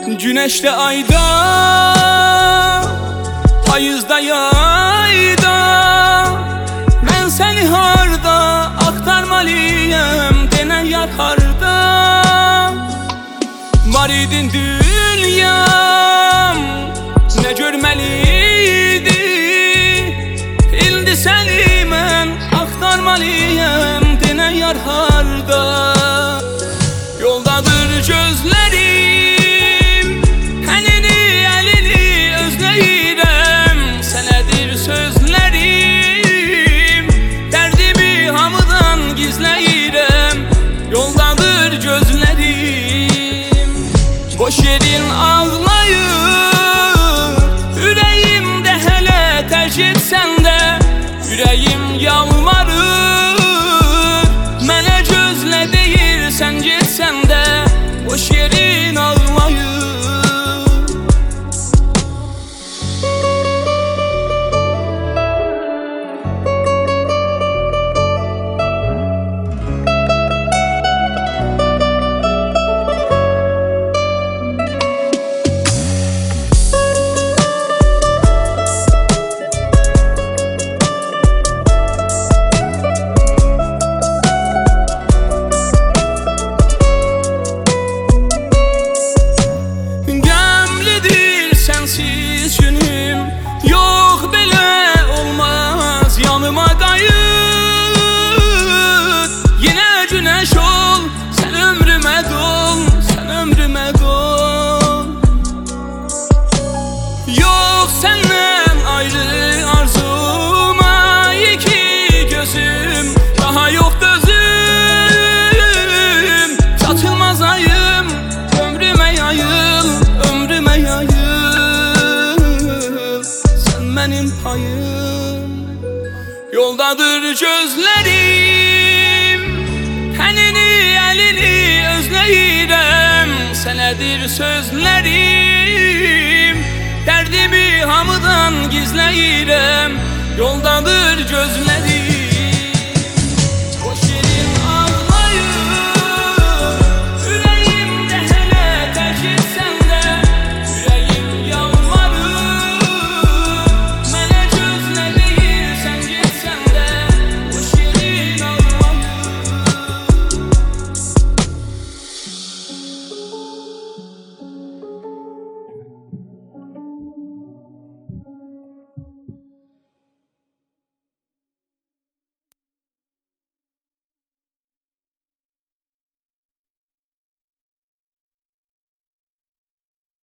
Güneşte ayda, payızda yayda, ben seni harda aktarmalıyım, denen yar harda. Var idin dünyam, ne görmeliydi, ildi seni mən aktarmalıyım, denen yar harda. Yoldadır gözlerim, tenini elini özleyirəm, sənədir sözlerim, derdimi hamıdan gizleyirəm. Yoldadır gözlerim, boş yerin ağlayır, ürəyimdə hələ tərk etsən də, ürəyim yalvarır, mənə gözlə deyir sən getsən də, boş yerin ağlayır. Sensiz günüm yok, belə olmaz, yanıma qayıt. Yine güneş ol, sen ömrüme dol, sen ömrüme dol. Yok senden ayrı arzuma, iki gözüm, daha yok dözüm. Satılmaz ayım, ömrüme yayıl, ömrüme yayıl. Benim payım, yoldadır gözlerim, tenini elini özleyirəm, sənədir sözlerim, derdimi hamıdan gizleyirəm. Yoldadır gözlerim.